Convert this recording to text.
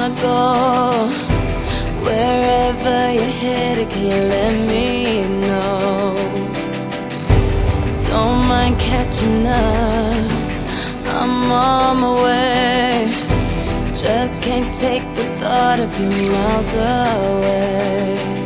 wanna go. Wherever you're headed, can you let me know? Don't mind catching up, I'm on my way. Just can't take the thought of you miles away.